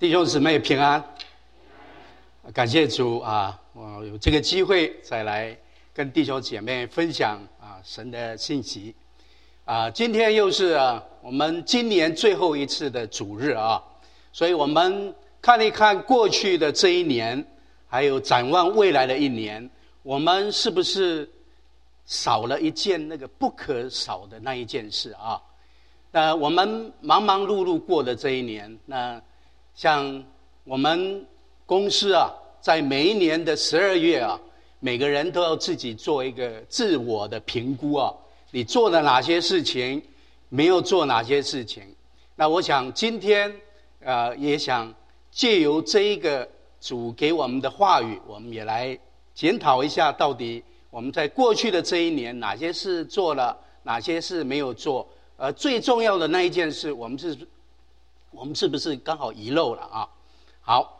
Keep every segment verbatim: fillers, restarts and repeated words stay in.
弟兄姊妹平安，感谢主啊！我有这个机会再来跟弟兄姐妹分享啊神的信息啊。今天又是啊我们今年最后一次的主日啊，所以我们看一看过去的这一年，还有展望未来的一年，我们是不是少了一件那个不可少的那一件事啊？那我们忙忙碌碌过的这一年，那像我们公司啊，在每一年的十二月啊，每个人都要自己做一个自我的评估啊，你做了哪些事情，没有做哪些事情。那我想今天呃，也想借由这一个主给我们的话语，我们也来检讨一下，到底我们在过去的这一年哪些事做了，哪些事没有做，而最重要的那一件事，我们是我们是不是刚好遗漏了啊？好，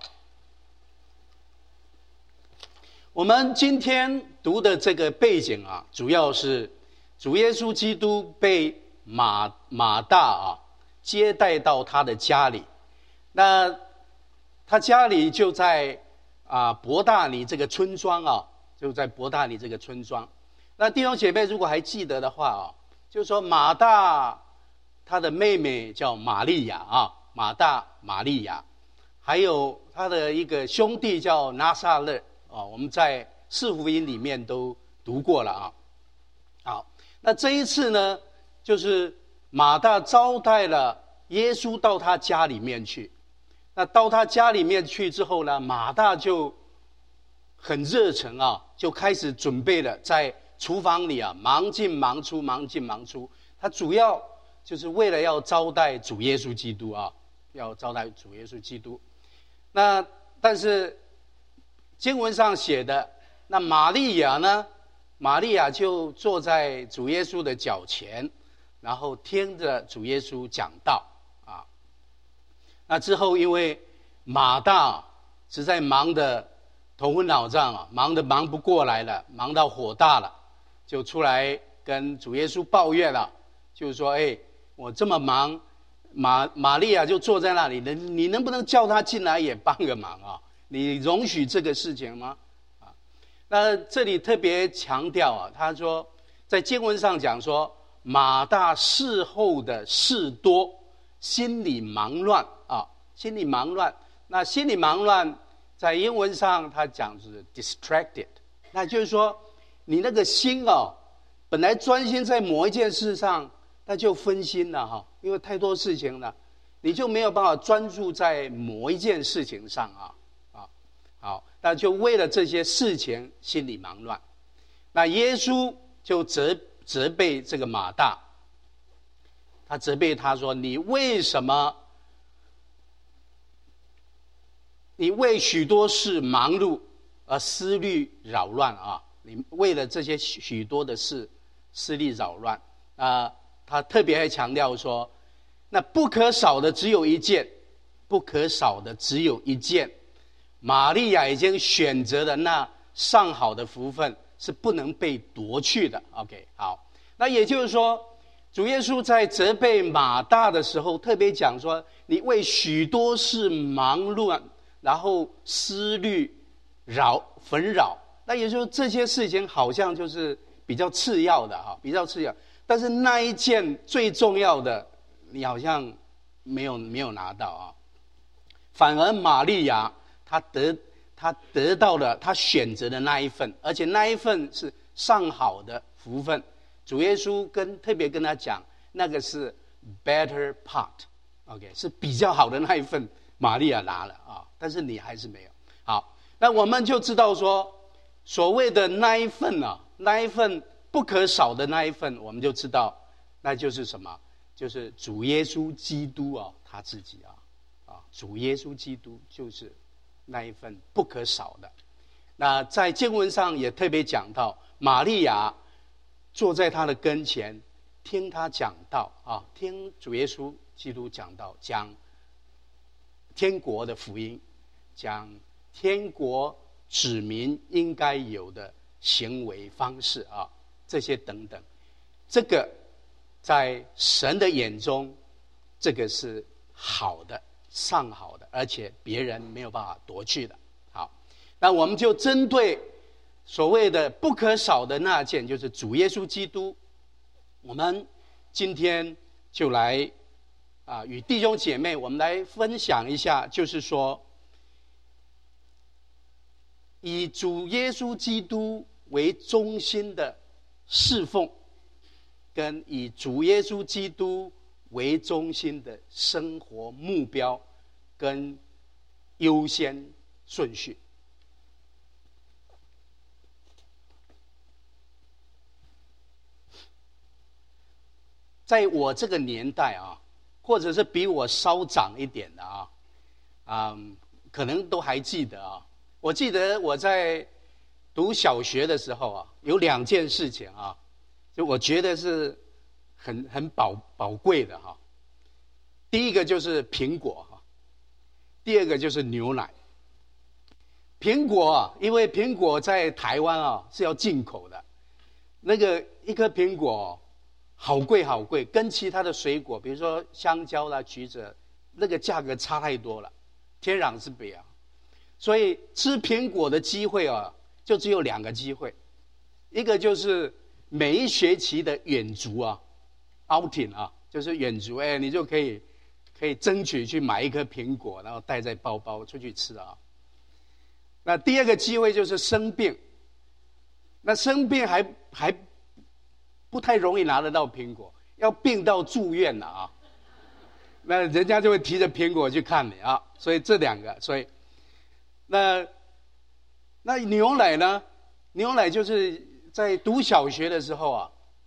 我们今天读的这个背景啊，主要是主耶稣基督被马马大啊接待到他的家里。那他家里就在啊伯大尼这个村庄啊，就在伯大尼这个村庄。那弟兄姐妹如果还记得的话啊，就是说马大他的妹妹叫玛利亚啊。马大、玛利亚，还有他的一个兄弟叫拿撒勒啊，我们在四福音里面都读过了啊。好，那这一次呢，就是马大招待了耶稣到他家里面去。那到他家里面去之后呢，马大就很热忱啊，就开始准备了，在厨房里啊忙进忙出，忙进忙出。他主要就是为了要招待主耶稣基督啊。要招待主耶稣基督。那但是经文上写的，那玛利亚呢，玛利亚就坐在主耶稣的脚前，然后听着主耶稣讲道啊。那之后因为马大实在忙得头昏脑胀啊，忙得忙不过来了，忙到火大了，就出来跟主耶稣抱怨了，就是说哎，我这么忙，玛玛利亚就坐在那里，你能不能叫她进来也帮个忙啊？你容许这个事情吗？啊，那这里特别强调啊，他说在经文上讲说，马大事后的事多，心里忙乱啊，心里忙乱。那心里忙乱，在英文上他讲是 distracted， 那就是说你那个心啊，本来专心在某一件事上，那就分心了哈，因为太多事情了，你就没有办法专注在某一件事情上啊啊，好，那就为了这些事情心里忙乱。那耶稣就责责备这个马大，他责备他说：“你为什么？你为许多事忙碌而思虑扰乱啊！你为了这些许多的事思虑扰乱啊。”他特别还强调说，那不可少的只有一件，不可少的只有一件。玛利亚已经选择了那上好的福分，是不能被夺去的。 OK， 好，那也就是说，主耶稣在责备马大的时候特别讲说，你为许多事忙乱，然后思虑扰纷扰，那也就是说这些事情好像就是比较次要的哈，比较次要。但是那一件最重要的，你好像没有没有拿到啊。反而玛利亚她得她得到了她选择的那一份，而且那一份是上好的福分。主耶稣跟特别跟他讲，那个是 better part，OK， 是比较好的那一份，玛利亚拿了啊，但是你还是没有。好，那我们就知道说，所谓的那一份啊，那一份。不可少的那一份，我们就知道，那就是什么？就是主耶稣基督啊，他自己啊，啊，主耶稣基督就是那一份不可少的。那在经文上也特别讲到，玛利亚坐在他的跟前，听他讲道啊，听主耶稣基督讲道，讲天国的福音，讲天国子民应该有的行为方式啊。这些等等，这个在神的眼中，这个是好的， 上好的，而且别人没有办法夺去的。好，那我们就针对所谓的不可少的那件，就是主耶稣基督，我们今天就来啊，与弟兄姐妹我们来分享一下，就是说以主耶稣基督为中心的侍奉，跟以主耶稣基督为中心的生活目标跟优先顺序。在我这个年代啊，或者是比我稍长一点的啊，嗯，可能都还记得啊。我记得我在读小学的时候啊，有两件事情啊，就我觉得是很很宝宝贵的哈。第一个就是苹果哈，第二个就是牛奶。苹果啊，因为苹果在台湾啊是要进口的，那个一颗苹果好贵好贵，跟其他的水果，比如说香蕉啦、橘子，那个价格差太多了，天壤之别啊。所以吃苹果的机会啊，就只有两个机会，一个就是每一学期的远足啊 ，outing 啊，就是远足，哎，你就可以可以争取去买一颗苹果，然后带在包包出去吃啊。那第二个机会就是生病，那生病还还不太容易拿得到苹果，要病到住院了啊，那人家就会提着苹果去看你啊。所以这两个，所以。那那牛奶呢？牛奶就是在读小学的时候啊，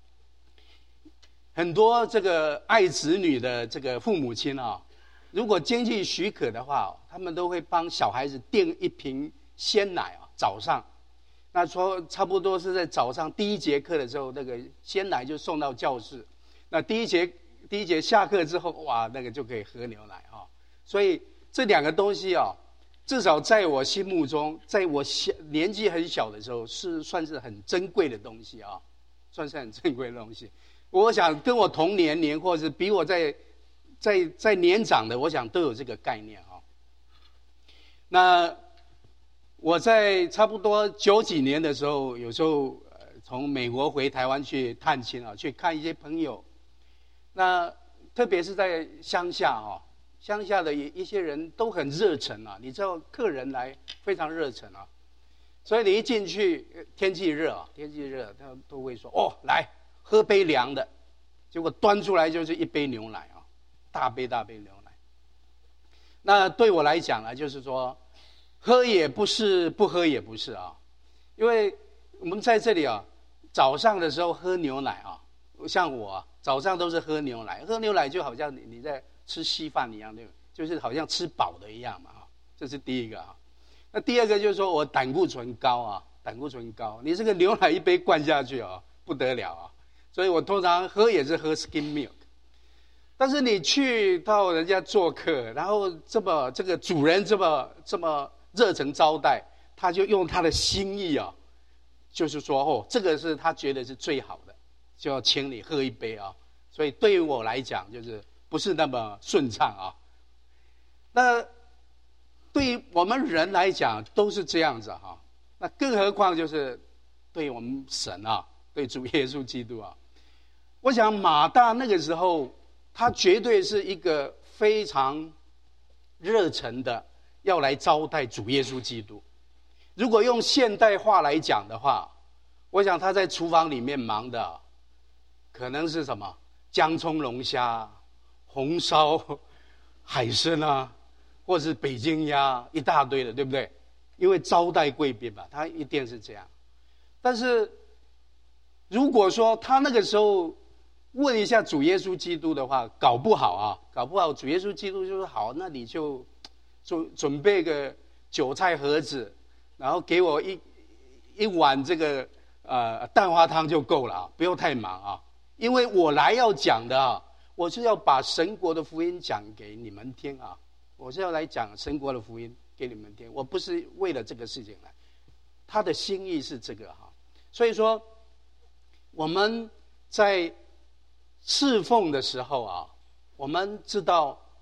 很多这个爱子女的这个父母亲啊，如果经济许可的话，他们都会帮小孩子订一瓶鲜奶啊，早上。那说差不多是在早上第一节课的时候，那个鲜奶就送到教室。那第一节第一节下课之后，哇，那个就可以喝牛奶啊。所以这两个东西啊。至少在我心目中，在我小年纪很小的时候，是算是很珍贵的东西啊，算是很珍贵的东西。我想跟我同年龄，或者是比我在在在年长的，我想都有这个概念啊。那我在差不多九几年的时候，有时候呃从美国回台湾去探亲啊，去看一些朋友。那特别是在乡下啊。乡下的一些人都很热忱啊，你知道客人来非常热忱啊，所以你一进去，天气热啊，天气热，他都会说哦，来喝杯凉的，结果端出来就是一杯牛奶啊，大杯大杯牛奶。那对我来讲呢，就是说，喝也不是，不喝也不是啊，因为我们在这里啊，早上的时候喝牛奶啊，像我啊，早上都是喝牛奶，喝牛奶就好像你你在。吃稀饭一样，对吧？就是好像吃饱的一样嘛，哈，这是第一个啊。那第二个就是说我胆固醇高啊，胆固醇高，你这个牛奶一杯灌下去啊，不得了啊。所以我通常喝也是喝 skim milk。但是你去到人家做客，然后这么这个主人这么这么热诚招待，他就用他的心意啊，就是说哦，这个是他觉得是最好的，就要请你喝一杯啊。所以对于我来讲，就是。不是那么顺畅啊。那对于我们人来讲都是这样子哈、啊。那更何况就是对我们神啊，对主耶稣基督啊。我想马大那个时候，他绝对是一个非常热忱的要来招待主耶稣基督。如果用现代话来讲的话，我想他在厨房里面忙的，可能是什么姜葱龙虾。红烧海参啊，或是北京鸭，一大堆的，对不对？因为招待贵宾嘛，他一定是这样。但是如果说他那个时候问一下主耶稣基督的话，搞不好啊，搞不好主耶稣基督就说好，那你就准准备个韭菜盒子，然后给我一一碗这个呃蛋花汤就够了啊，不用太忙啊，因为我来要讲的啊。我是要把神国的福音讲给你们听啊！我是要来讲神国的福音给你们听，我不是为了这个事情来。他的心意是这个哈，所以说我们在侍奉的时候啊，我们知道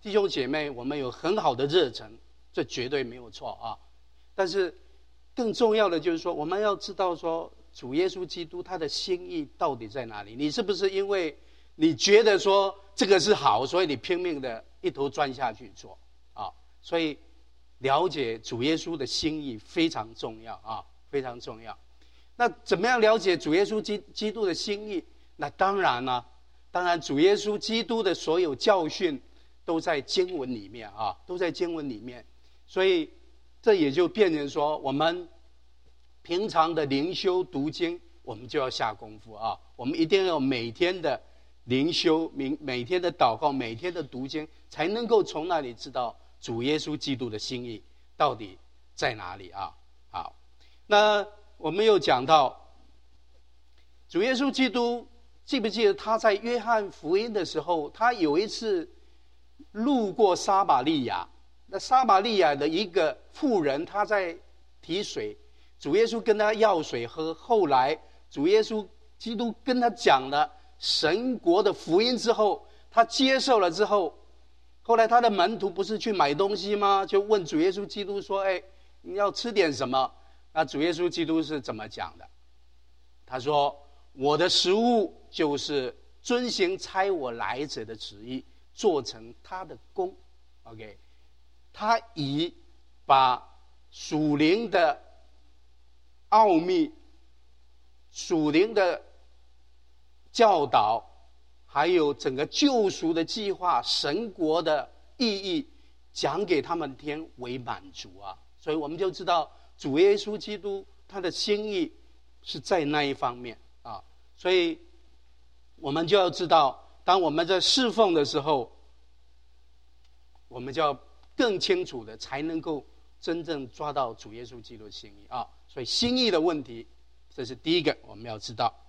弟兄姐妹，我们有很好的热忱，这绝对没有错啊。但是更重要的就是说，我们要知道说，主耶稣基督他的心意到底在哪里？你是不是因为你觉得说这个是好，所以你拼命的一头钻下去做啊？所以了解主耶稣的心意非常重要啊，非常重要。那怎么样了解主耶稣基基督的心意？那当然了、啊，当然主耶稣基督的所有教训都在经文里面啊，都在经文里面。所以这也就变成说，我们平常的灵修读经，我们就要下功夫啊。我们一定要每天的灵修，每每天的祷告，每天的读经，才能够从那里知道主耶稣基督的心意到底在哪里啊。好，那我们又讲到主耶稣基督，记不记得他在约翰福音的时候，他有一次路过撒玛利亚，那撒玛利亚的一个妇人，她在提水，主耶稣跟她要水喝。后来主耶稣基督跟他讲了神国的福音之后，他接受了之后，后来他的门徒不是去买东西吗？就问主耶稣基督说：“哎，你要吃点什么？”那主耶稣基督是怎么讲的？他说：“我的食物就是遵行差我来者的旨意，做成他的功。” OK， 他以把属灵的奥秘、属灵的教导，还有整个救赎的计划、神国的意义，讲给他们听为满足啊！所以我们就知道主耶稣基督他的心意是在那一方面啊。所以我们就要知道，当我们在侍奉的时候，我们就要更清楚的才能够真正抓到主耶稣基督的心意啊。所以心意的问题，这是第一个我们要知道。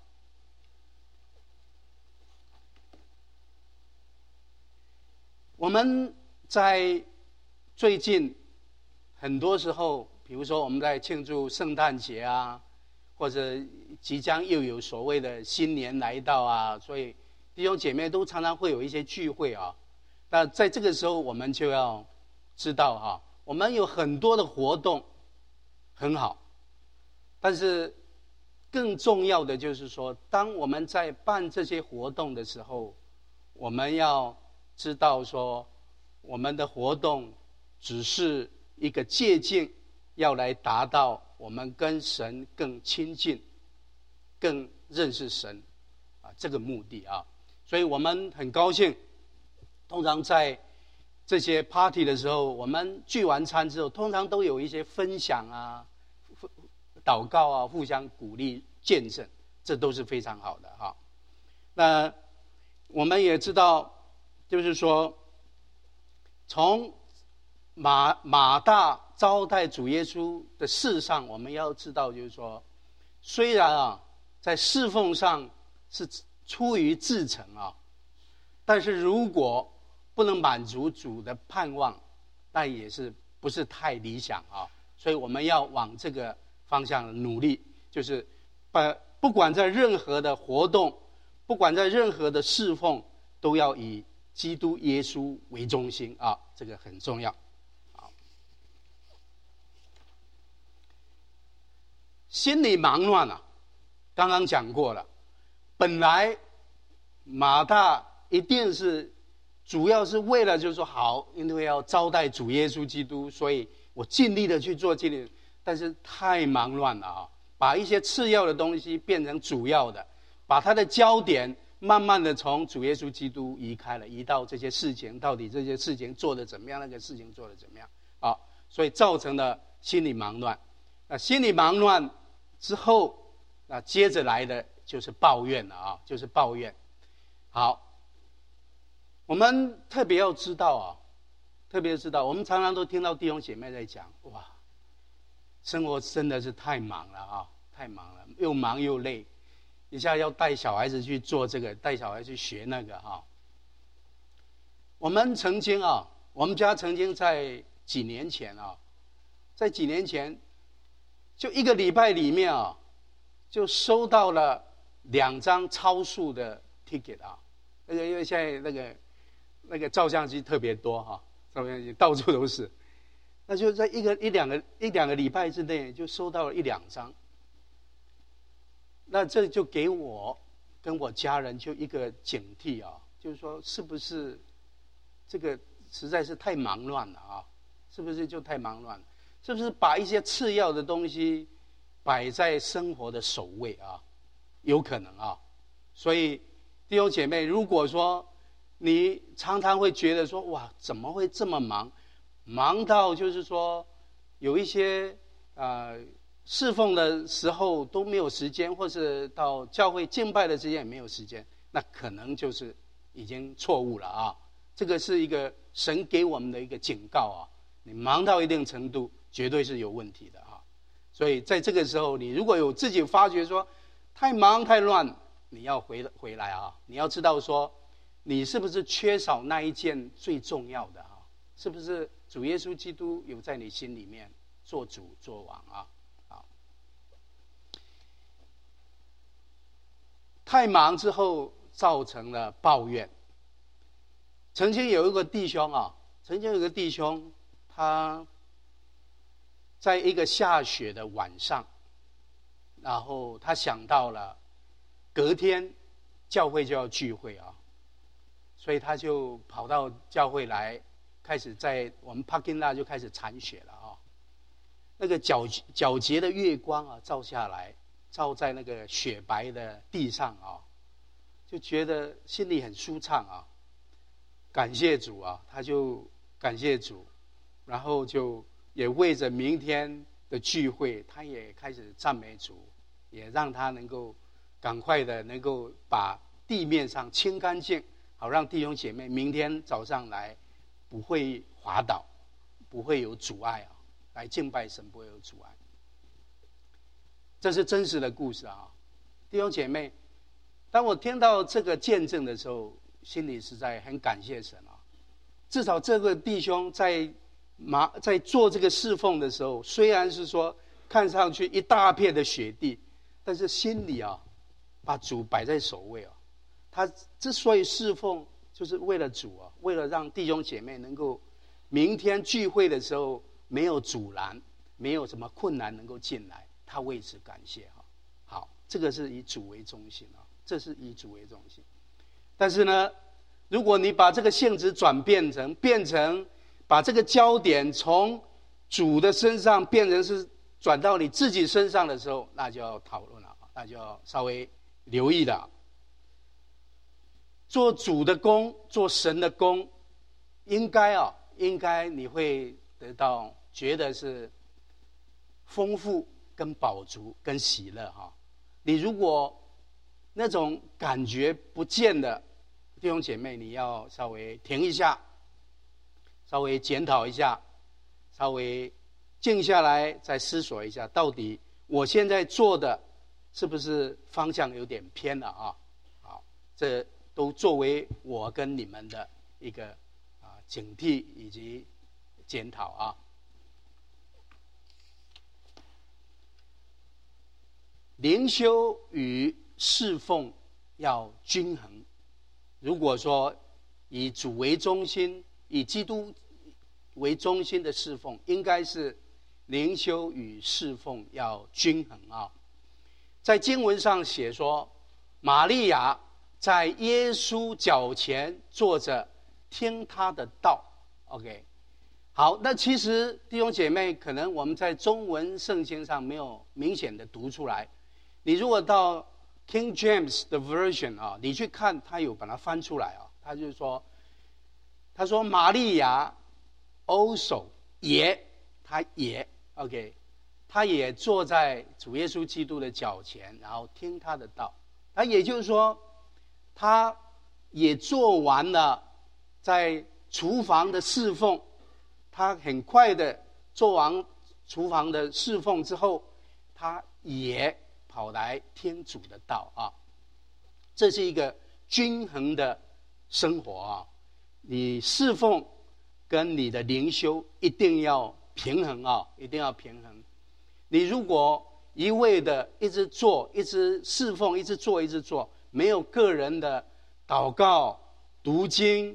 我们在最近很多时候，比如说我们在庆祝圣诞节啊，或者即将又有所谓的新年来到啊，所以弟兄姐妹都常常会有一些聚会啊。那在这个时候，我们就要知道啊，我们有很多的活动很好，但是更重要的就是说，当我们在办这些活动的时候，我们要知道说，我们的活动只是一个借鉴，要来达到我们跟神更亲近、更认识神啊这个目的啊。所以我们很高兴，通常在这些 party 的时候，我们聚完餐之后，通常都有一些分享啊、祷告啊，互相鼓励、见证，这都是非常好的哈。那我们也知道，就是说，从马马大招待主耶稣的事上，我们要知道，就是说，虽然啊，在侍奉上是出于至诚啊，但是如果不能满足主的盼望，那也是不是太理想啊。所以我们要往这个方向努力，就是把不管在任何的活动，不管在任何的侍奉，都要以基督耶稣为中心啊，这个很重要。好，心里忙乱啊，刚刚讲过了。本来马大一定是主要是为了就是说好，因为要招待主耶稣基督，所以我尽力的去做尽力，但是太忙乱了啊，把一些次要的东西变成主要的，把他的焦点慢慢的从主耶稣基督移开了，移到这些事情，到底这些事情做得怎么样，那个事情做得怎么样啊？所以造成了心里忙乱。那心里忙乱之后，那接着来的就是抱怨了啊，就是抱怨。好，我们特别要知道啊，特别知道，我们常常都听到弟兄姐妹在讲，哇，生活真的是太忙了啊，太忙了，又忙又累。一下要带小孩子去做这个，带小孩去学那个哈。我们曾经啊，我们家曾经在几年前啊，在几年前，就一个礼拜里面啊，就收到了两张超速的 ticket 啊。那个因为现在那个那个照相机特别多哈，照相机到处都是，那就在一个一两个一两个礼拜之内就收到了一两张。那这就给我跟我家人就一个警惕啊，就是说是不是这个实在是太忙乱了啊？是不是就太忙乱了？是不是把一些次要的东西摆在生活的首位啊？有可能啊。所以弟兄姐妹，如果说你常常会觉得说，哇，怎么会这么忙？忙到就是说有一些呃侍奉的时候都没有时间，或是到教会敬拜的时间也没有时间，那可能就是已经错误了啊。这个是一个神给我们的一个警告啊，你忙到一定程度绝对是有问题的啊。所以在这个时候，你如果有自己发觉说太忙太乱，你要回回来啊，你要知道说你是不是缺少那一件最重要的啊？是不是主耶稣基督有在你心里面做主做王啊？太忙之后造成了抱怨。曾经有一个弟兄啊，曾经有一个弟兄，他在一个下雪的晚上，然后他想到了隔天教会就要聚会啊，所以他就跑到教会来，开始在我们 parking lot 就开始铲雪了啊。那个皎皎洁的月光啊，照下来。照在那个雪白的地上啊，就觉得心里很舒畅啊，感谢主啊，他就感谢主，然后就也为着明天的聚会，他也开始赞美主，也让他能够赶快的能够把地面上清干净，好让弟兄姐妹明天早上来不会滑倒，不会有阻碍啊，来敬拜神不会有阻碍。这是真实的故事啊，弟兄姐妹，当我听到这个见证的时候，心里实在很感谢神啊。至少这个弟兄在麻在做这个侍奉的时候，虽然是说看上去一大片的雪地，但是心里啊，把主摆在首位啊。他之所以侍奉，就是为了主啊，为了让弟兄姐妹能够明天聚会的时候没有阻拦，没有什么困难能够进来。他为此感谢哈，好，这个是以主为中心啊，这是以主为中心。但是呢，如果你把这个性质转变成变成把这个焦点从主的身上变成是转到你自己身上的时候，那就要讨论了，那就要稍微留意了。做主的工，做神的工，应该啊，应该你会得到觉得是丰富。跟饱足跟喜乐哈，你如果那种感觉不见的弟兄姐妹，你要稍微停一下，稍微检讨一下，稍微静下来再思索一下，到底我现在做的是不是方向有点偏了啊？好，这都作为我跟你们的一个啊警惕以及检讨啊。灵修与侍奉要均衡。如果说以主为中心，以基督为中心的侍奉，应该是灵修与侍奉要均衡啊。在经文上写说，玛利亚在耶稣脚前坐着，听他的道。OK， 好，那其实弟兄姐妹，可能我们在中文圣经上没有明显的读出来。你如果到 King James 的 version 啊，你去看，他有把它翻出来啊。他就是说，他说玛利亚 also 也，他也 OK， 他也坐在主耶稣基督的脚前，然后听他的道。那也就是说，他也做完了在厨房的侍奉，他很快的做完厨房的侍奉之后，他也跑来听主的道啊。这是一个均衡的生活啊，你侍奉跟你的灵修一定要平衡啊，一定要平衡。你如果一味的一直做，一直侍奉，一直做，一直做，没有个人的祷告、读经，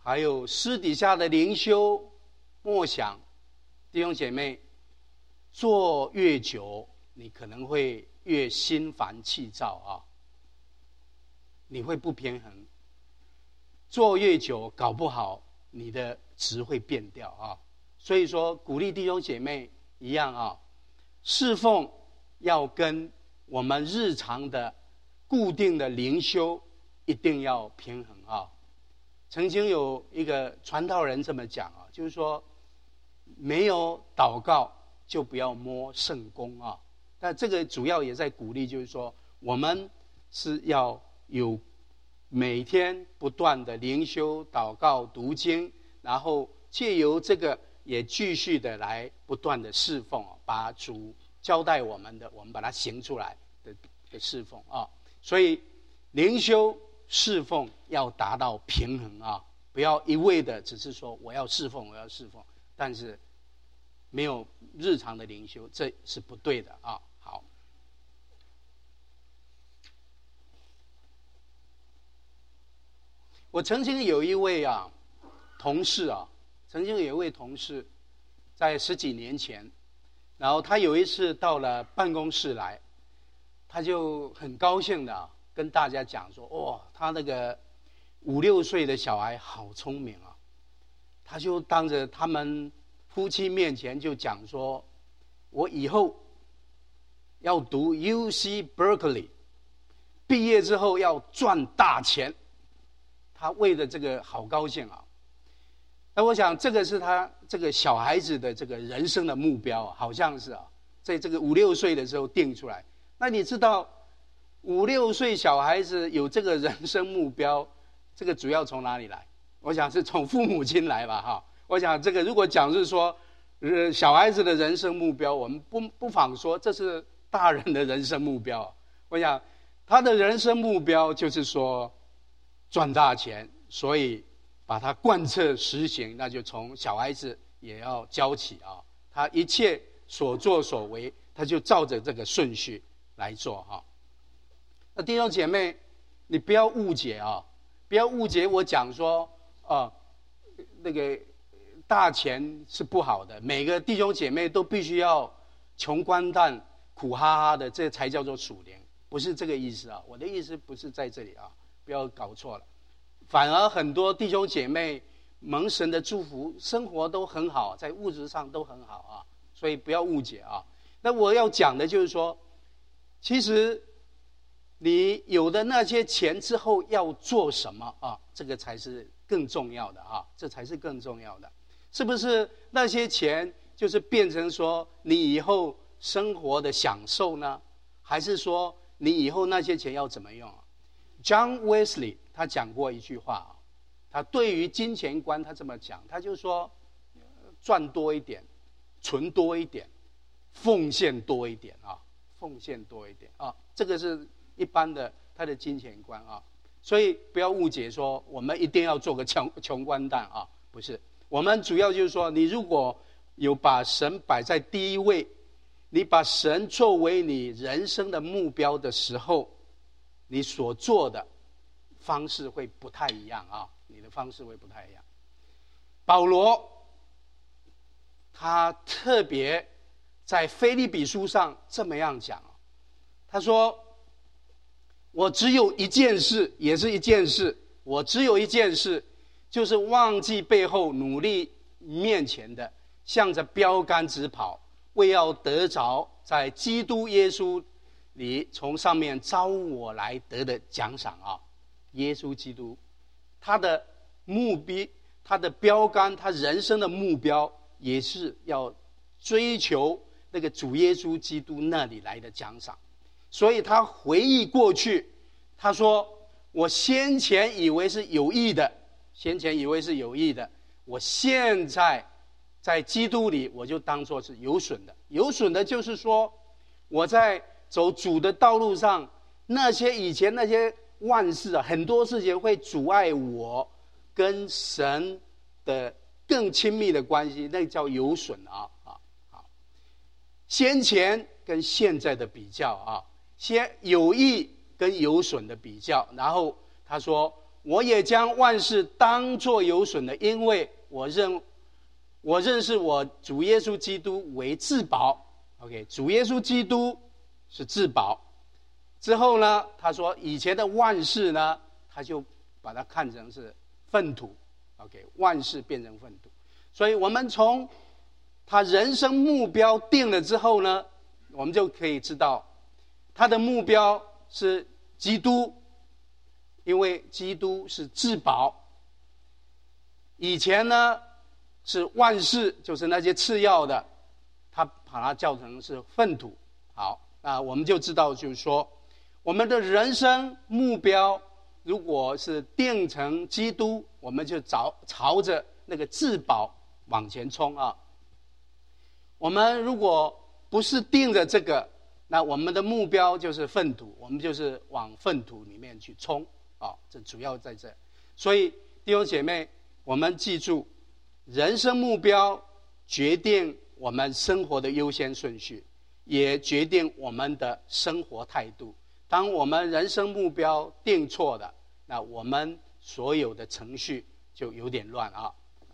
还有私底下的灵修默想，弟兄姐妹，做越久，你可能会越心烦气躁啊，你会不平衡。做越久，搞不好你的值会变掉啊。所以说，鼓励弟兄姐妹一样啊，侍奉要跟我们日常的固定的灵修一定要平衡啊。曾经有一个传道人这么讲啊，就是说，没有祷告就不要摸圣工啊。但这个主要也在鼓励，就是说，我们是要有每天不断的灵修、祷告、读经，然后借由这个也继续的来不断的侍奉，把主交代我们的，我们把它行出来的的侍奉啊。所以灵修侍奉要达到平衡啊，不要一味的只是说我要侍奉，我要侍奉，但是没有日常的灵修，这是不对的啊。好，我曾经有一位啊同事啊，曾经有一位同事，在十几年前，然后他有一次到了办公室来，他就很高兴的、啊、跟大家讲说，哦，他那个五六岁的小孩好聪明啊，他就当着他们夫妻面前就讲说，我以后要读 U C Berkeley， 毕业之后要赚大钱。他为了这个好高兴啊。那我想这个是他这个小孩子的这个人生的目标，好像是啊，在这个五六岁的时候定出来。那你知道五六岁小孩子有这个人生目标，这个主要从哪里来？我想是从父母亲来吧，哈。我想这个如果讲是说，呃，小孩子的人生目标，我们不不妨说这是大人的人生目标。我想他的人生目标就是说赚大钱，所以把它贯彻实行，那就从小孩子也要教起啊。他一切所作所为，他就照着这个顺序来做哈。那弟兄姐妹，你不要误解啊，不要误解我讲说啊，那个大钱是不好的，每个弟兄姐妹都必须要穷光蛋、苦哈哈的，这才叫做属灵，不是这个意思啊。我的意思不是在这里啊，不要搞错了。反而很多弟兄姐妹蒙神的祝福，生活都很好，在物质上都很好啊，所以不要误解啊。那我要讲的就是说，其实你有的那些钱之后要做什么啊？这个才是更重要的啊，这才是更重要的。是不是那些钱就是变成说你以后生活的享受呢？还是说你以后那些钱要怎么用啊？ John Wesley 他讲过一句话啊，他对于金钱观他这么讲，他就说赚多一点，存多一点，奉献多一点啊，奉献多一点啊，这个是一般的他的金钱观啊。所以不要误解说我们一定要做个穷穷光蛋啊，不是。我们主要就是说，你如果有把神摆在第一位，你把神作为你人生的目标的时候，你所做的方式会不太一样啊，你的方式会不太一样。保罗他特别在腓立比书上这么样讲，他说，我只有一件事，也是一件事，我只有一件事，就是忘记背后，努力面前的，向着标杆直跑，为要得着在基督耶稣里从上面招我来得的奖赏啊！耶稣基督，他的目标，他的标杆，他人生的目标，也是要追求那个主耶稣基督那里来的奖赏。所以他回忆过去，他说：“我先前以为是有益的，先前以为是有益的，我现在在基督里，我就当作是有损的。有损的就是说，我在走主的道路上，那些以前那些万事啊，很多事情会阻碍我跟神的更亲密的关系，那叫有损啊啊好。先前跟现在的比较啊，先有益跟有损的比较，然后他说， 我也将万事当作有损的，因为我认我认识我主耶稣基督为至宝。OK， 主耶稣基督是至宝。之后呢，他说以前的万事呢，他就把它看成是粪土。OK， 万事变成粪土。所以我们从他人生目标定了之后呢，我们就可以知道他的目标是基督，因为基督是至宝。以前呢是万事，就是那些次要的，他把它叫成是粪土。好，那我们就知道，就是说我们的人生目标如果是定成基督，我们就朝朝着那个至宝往前冲啊。我们如果不是定着这个，那我们的目标就是粪土，我们就是往粪土里面去冲啊。这主要在这。所以弟兄姐妹，我们记住，人生目标决定我们生活的优先顺序，也决定我们的生活态度。当我们人生目标定错了，那我们所有的程序就有点乱啊。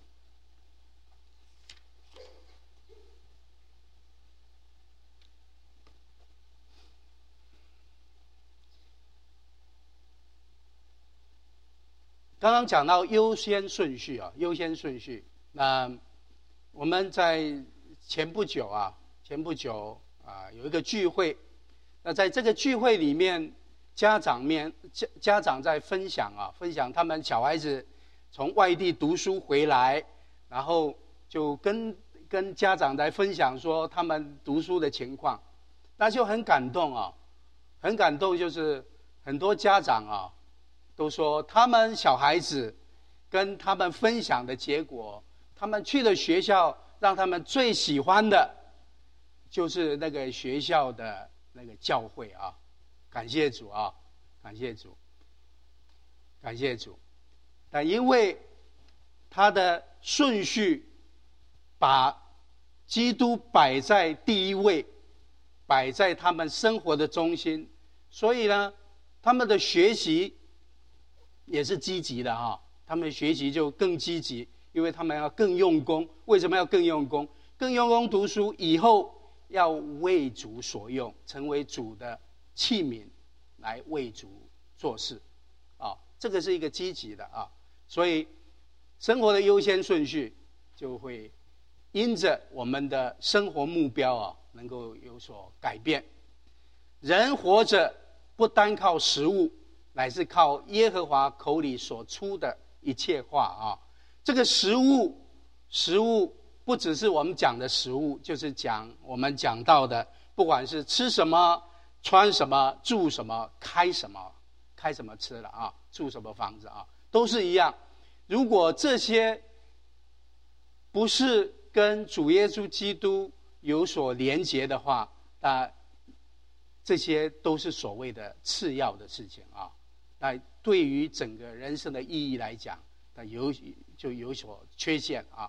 刚刚讲到优先顺序啊，优先顺序。那我们在前不久啊，前不久啊有一个聚会，那在这个聚会里面，家长面家家长在分享啊，分享他们小孩子从外地读书回来，然后就跟跟家长在分享说他们读书的情况，那就很感动啊，很感动，就是很多家长啊。都说他们小孩子跟他们分享的结果，他们去的学校让他们最喜欢的就是那个学校的那个教会啊，感谢主啊，感谢主，感谢主。但因为他的顺序把基督摆在第一位，摆在他们生活的中心，所以呢，他们的学习也是积极的哈，他们学习就更积极，因为他们要更用功。为什么要更用功？更用功读书，以后要为主所用，成为主的器皿，来为主做事，啊，这个是一个积极的啊。所以生活的优先顺序就会因着我们的生活目标啊，能够有所改变。人活着不单靠食物，乃是靠耶和华口里所出的一切话啊。这个食物，食物不只是我们讲的食物，就是讲我们讲到的，不管是吃什么、穿什么、住什么、开什么、开什么吃了啊，住什么房子啊，都是一样。如果这些不是跟主耶稣基督有所连结的话，那这些都是所谓的次要的事情啊。那对于整个人生的意义来讲，那有就有所缺陷啊。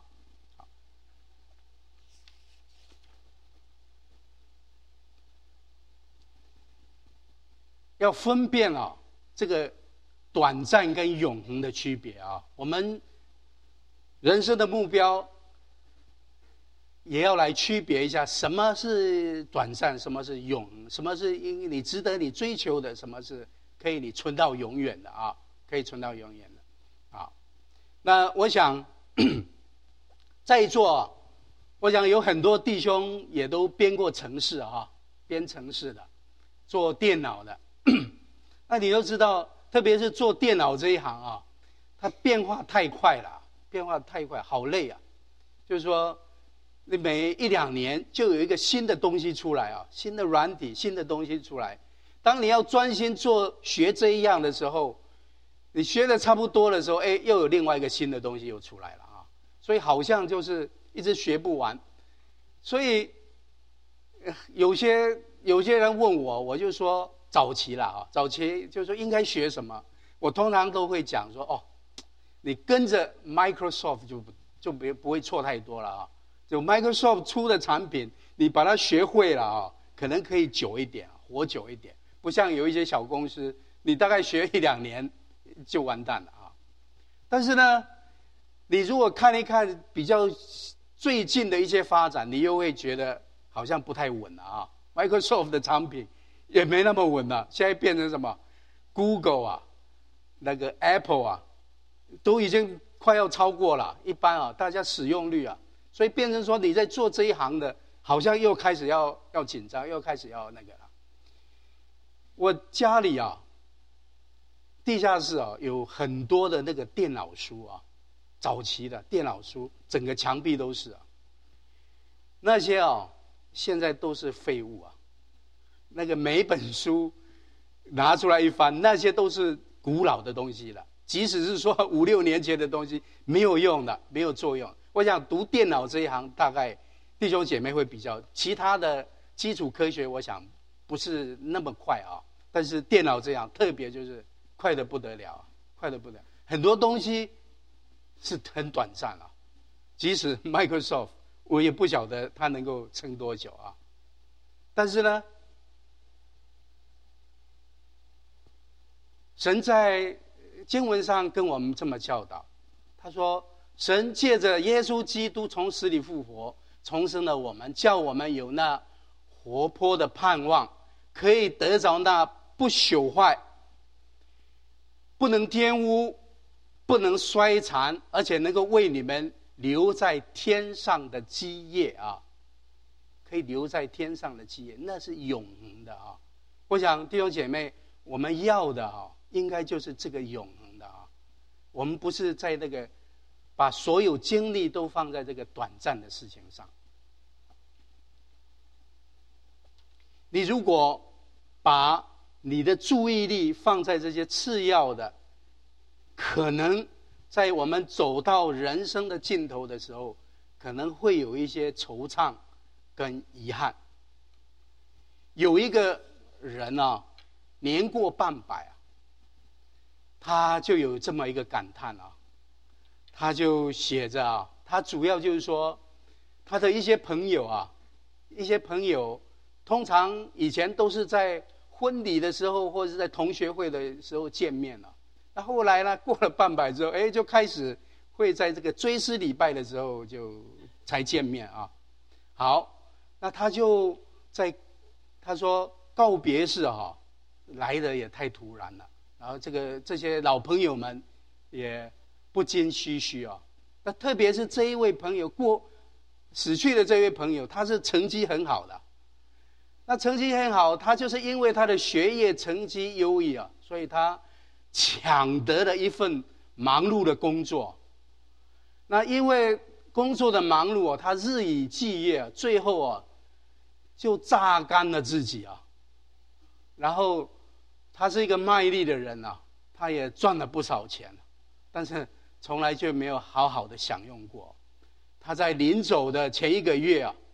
要分辨啊，这个短暂跟永恒的区别啊。我们人生的目标也要来区别一下，什么是短暂，什么是永恒，什么是因你值得你追求的，什么是可以你存到永远的啊，可以存到永远的啊。那我想在座，我想有很多弟兄也都编过程式啊，编程式的，做电脑的。那你都知道，特别是做电脑这一行啊，它变化太快了，变化太快，好累啊。就是说，你每一两年就有一个新的东西出来啊，新的软体，新的东西出来。当你要专心做学这一样的时候，你学的差不多的时候，哎，又有另外一个新的东西又出来了啊。所以好像就是一直学不完。所以有些有些人问我，我就说早期啦啊，早期就是说应该学什么，我通常都会讲说，哦，你跟着 Microsoft 就就不不会错太多了啊。就 Microsoft 出的产品，你把它学会了啊，可能可以久一点，活久一点。不像有一些小公司，你大概学一两年， 就完蛋了啊。但是呢，你如果看一看比较最近的一些发展，你又会觉得好像不太稳了啊。Microsoft 的产品也没那么稳了，现在变成什么 Google 啊，那个 Apple 啊，都已经快要超过了。一般啊，大家使用率啊，所以变成说你在做这一行的，好像又开始要要紧张，又开始要那个了。我家里啊，地下室啊，有很多的那个电脑书啊，早期的电脑书，整个墙壁都是啊。那些啊，现在都是废物啊。那个每本书拿出来一翻，那些都是古老的东西了。即使是说五六年前的东西，没有用的，没有作用。我想读电脑这一行，大概弟兄姐妹会比较，其他的基础科学，我想不是那么快啊。但是电脑这样，特别就是快得不得了，快得不得了。很多东西是很短暂啊。即使 Microsoft， 我也不晓得它能够撑多久啊。但是呢，神在经文上跟我们这么教导，他说：“神借着耶稣基督从死里复活，重生了我们，叫我们有那活泼的盼望，可以得着那不朽坏、不能玷污、不能衰残，而且能够为你们留在天上的基业啊！可以留在天上的基业，那是永恒的啊！我想弟兄姐妹，我们要的啊，应该就是这个永恒的啊。我们不是在那个把所有精力都放在这个短暂的事情上。你如果把你的注意力放在这些次要的，可能在我们走到人生的尽头的时候，可能会有一些惆怅跟遗憾。有一个人啊，年过半百啊，他就有这么一个感叹啊，他就写着啊，他主要就是说，他的一些朋友啊，一些朋友通常以前都是在婚礼的时候或者是在同学会的时候见面了，那后来呢，过了半百之后，哎，就开始会在这个追思礼拜的时候就才见面啊。好，那他就在他说告别式哈、啊，来的也太突然了，然后这个这些老朋友们也不禁唏嘘啊。那特别是这一位朋友过死去的这位朋友，他是成绩很好的。那成绩很好，他就是因为他的学业成绩优异啊，所以他抢得了一份忙碌的工作。那因为工作的忙碌啊，他日以继夜，最后啊就榨干了自己啊。然后他是一个卖力的人啊，他也赚了不少钱，但是从来就没有好好的享用过。他在临走的前一个月啊，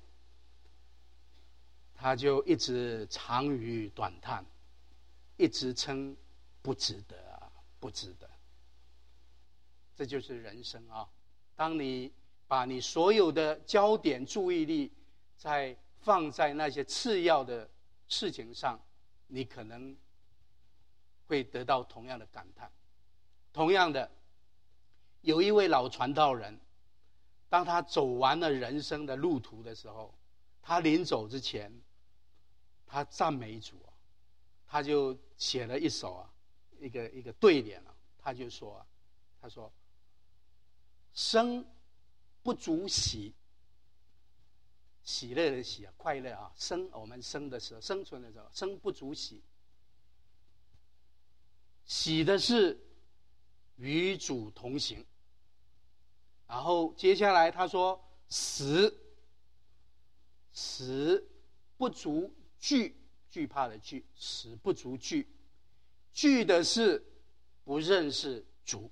他就一直长吁短叹，一直称不值得啊，不值得。这就是人生啊！当你把你所有的焦点、注意力在放在那些次要的事情上，你可能会得到同样的感叹。同样的，有一位老传道人，当他走完了人生的路途的时候，他临走之前，他赞美主啊，他就写了一首啊，一个一个对联啊，他就说啊，他说：“生不足喜，喜乐的喜啊，快乐啊，生我们生的时候，生存的时候，生不足喜，喜的是与主同行。”然后接下来他说：“死，死不足惧，惧怕的惧，死不足惧，惧的是不认识主。”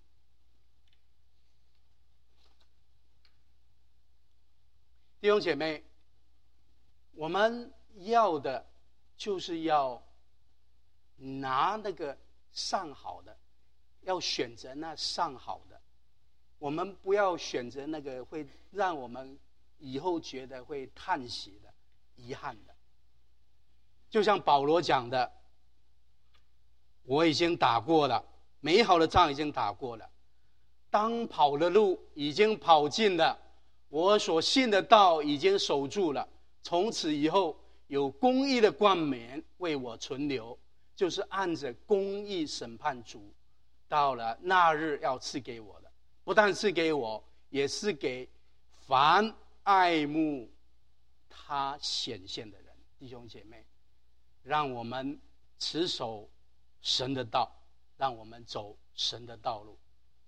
弟兄姐妹，我们要的就是要拿那个上好的，要选择那上好的。我们不要选择那个会让我们以后觉得会叹息的、遗憾的。就像保罗讲的：“我已经打过了， 美好的仗已经打过了，当跑的路已经跑尽了，我所信的道已经守住了，从此以后有公义的冠冕为我存留，就是按着公义审判主到了那日要赐给我的，不但赐给我，也是给凡爱慕他显现的人。弟兄姐妹，让我们持守神的道，让我们走神的道路。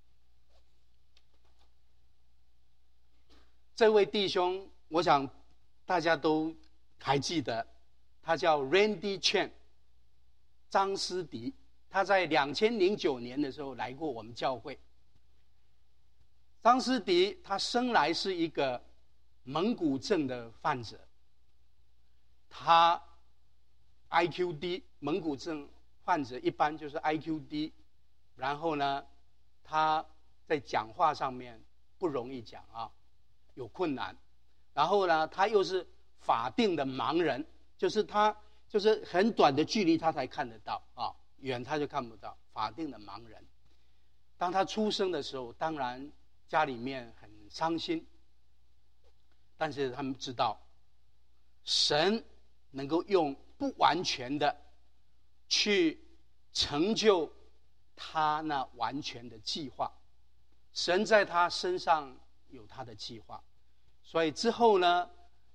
这位弟兄，我想大家都还记得，他叫 Randy Chan 张思迪，他在两千零九年的时候来过我们教会。张思迪他生来是一个蒙古症的患者，他 I Q 低，蒙古症患者一般就是 I Q 低，然后呢，他在讲话上面不容易讲啊，有困难。然后呢，他又是法定的盲人，就是他就是很短的距离他才看得到啊，远他就看不到，法定的盲人。当他出生的时候，当然家里面很伤心，但是他们知道，神能够用不完全的去成就他那完全的计划。神在他身上有他的计划，所以之后呢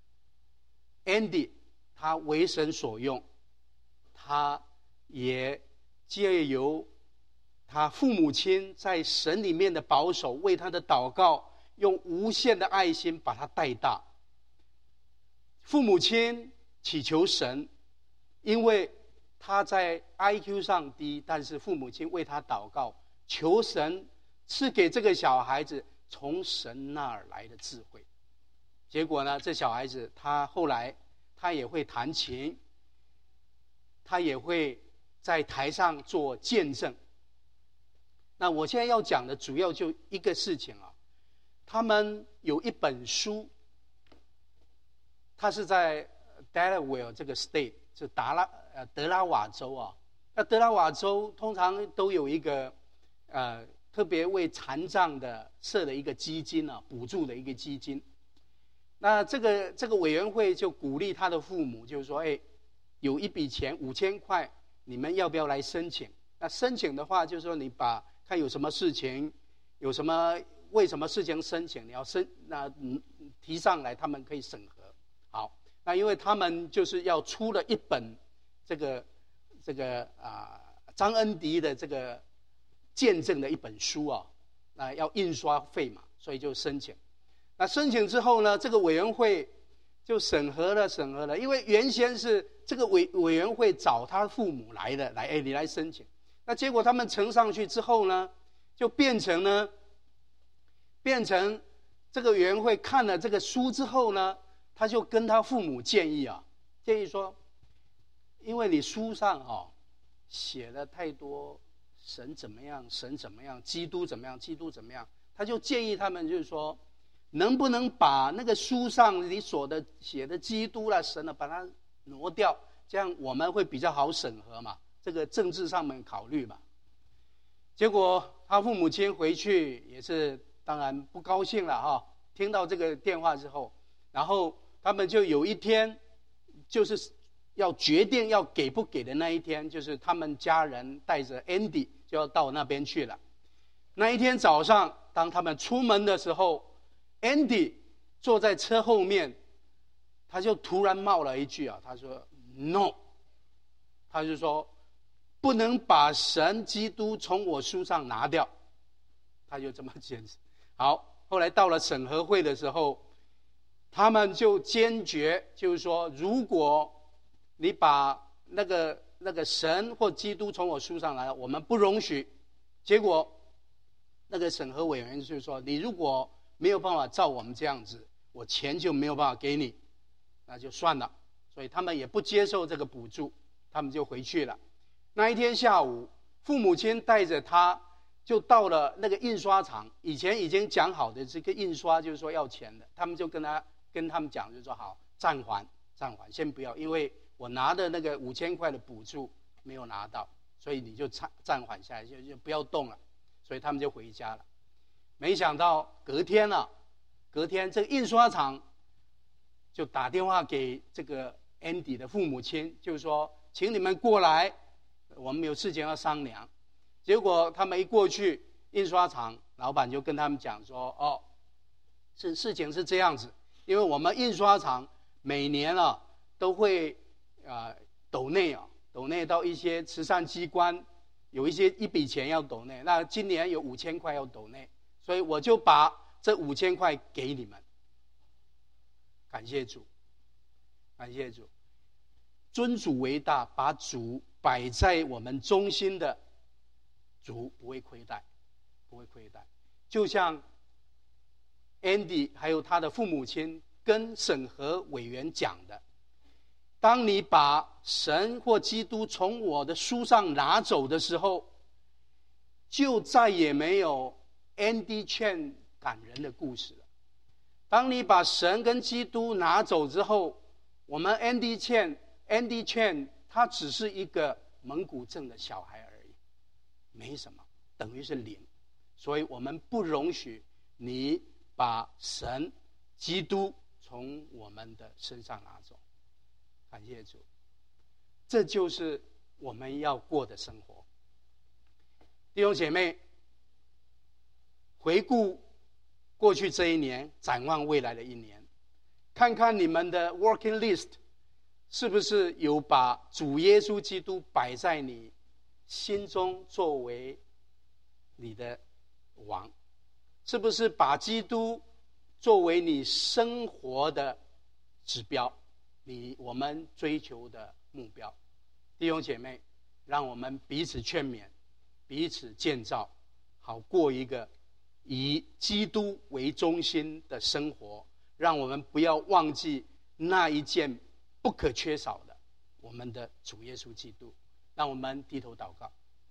Andy 他为神所用，他也借由他父母亲在神里面的保守，为他的祷告用无限的爱心把他带大。父母亲祈求神，因为他在 I Q 上低，但是父母亲为他祷告，求神赐给这个小孩子从神那儿来的智慧。结果呢，这小孩子他后来他也会弹琴，他也会在台上做见证。那我现在要讲的主要就一个事情啊，他们有一本书，他是在 Delaware 这个 state， 就达拉呃德拉瓦州啊。那德拉瓦州通常都有一个呃特别为残障的设的一个基金啊，补助的一个基金。那这个这个委员会就鼓励他的父母，就是说，哎，有一笔钱五千块，你们要不要来申请？那申请的话，就是说你把看有什么事情，有什么为什么事情申请，你要申那提上来，他们可以审核。好，那因为他们就是要出了一本这个这个啊张恩迪的这个见证的一本书啊，那要印刷费嘛，所以就申请。那申请之后呢，这个委员会就审核了审核了，因为原先是这个委委员会找他父母来的，来哎你来申请。那结果他们呈上去之后呢，就变成呢，变成这个委员会看了这个书之后呢，他就跟他父母建议啊，建议说，因为你书上哦写了太多神怎么样，神怎么样，基督怎么样，基督怎么样，他就建议他们就是说，能不能把那个书上你所的写的基督啦、神啊，把它挪掉，这样我们会比较好审核嘛。这个政治上面考虑嘛，结果他父母亲回去也是当然不高兴了哈。听到这个电话之后，然后他们就有一天，就是要决定要给不给的那一天，就是他们家人带着 Andy 就要到那边去了。那一天早上，当他们出门的时候 ，Andy 坐在车后面，他就突然冒了一句啊，他说 ：“No。”他就说。不能把神基督从我书上拿掉，他就这么坚持。好，后来到了审核会的时候，他们就坚决，就是说，如果你把那个那个神或基督从我书上拿，我们不容许。结果，那个审核委员就是说，你如果没有办法照我们这样子，我钱就没有办法给你，那就算了。所以他们也不接受这个补助，他们就回去了。那一天下午，父母亲带着他就到了那个印刷厂，以前已经讲好的这个印刷就是说要钱的，他们就跟他跟他们讲，就说好暂缓暂缓，先不要，因为我拿的那个五千块的补助没有拿到， 所以你就暂暂缓下来，就就不要动了。所以他们就回家了。没想到隔天啊，隔天这个印刷厂就打电话给这个 Andy 的父母亲，就是说请你们过来，我们有事情要商量。结果他们一过去，印刷厂老板就跟他们讲说：“哦，是事情是这样子，因为我们印刷厂每年啊都会啊抖内啊抖内到一些慈善机关，有一些一笔钱要抖内，那今年有五千块要抖内，所以我就把这五千块给你们。感谢主，感谢主，尊主为大，把主摆在我们中心的。”主不会亏待，不会亏待。就像 Andy 还有他的父母亲跟审核委员讲的，当你把神或基督从我的书上拿走的时候，就再也没有 Andy Chen 感人的故事了。当你把神跟基督拿走之后，我们 Andy Chen Andy Chen 他只是一个蒙古症的小孩而已，没什么，等于是零。所以我们不容许你把神、基督从我们的身上拿走。感谢主，这就是我们要过的生活。弟兄姐妹，回顾过去这一年，展望未来的一年，看看你们的 working list 是不是有把主耶稣基督摆在你心中作为你的王，是不是把基督作为你生活的指标，你我们追求的目标。弟兄姐妹，让我们彼此劝勉，彼此建造，好过一个以基督为中心的生活。让我们不要忘记那一件不可缺少的，我们的主耶稣基督。让我们低头祷告。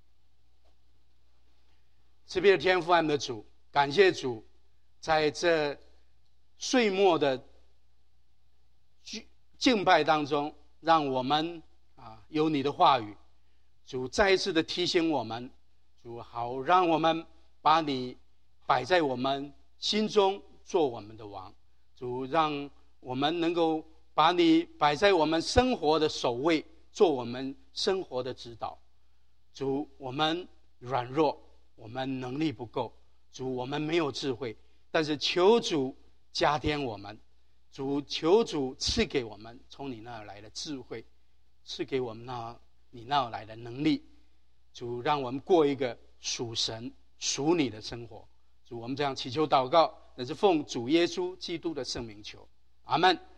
慈悲的天父，爱我们的主，感谢主，在这岁末的敬拜当中，让我们啊有你的话语，主再一次的提醒我们，主好让我们把你摆在我们心中，做我们的王。主让我们能够把你摆在我们生活的首位，做我们生活的指导。主，我们软弱，我们能力不够，主，我们没有智慧，但是求主加添我们，主，求主赐给我们从你那儿来的智慧，赐给我们那你那儿来的能力。主，让我们过一个属神属你的生活。主，我们这样祈求祷告，那是奉主耶稣基督的圣名求，阿们。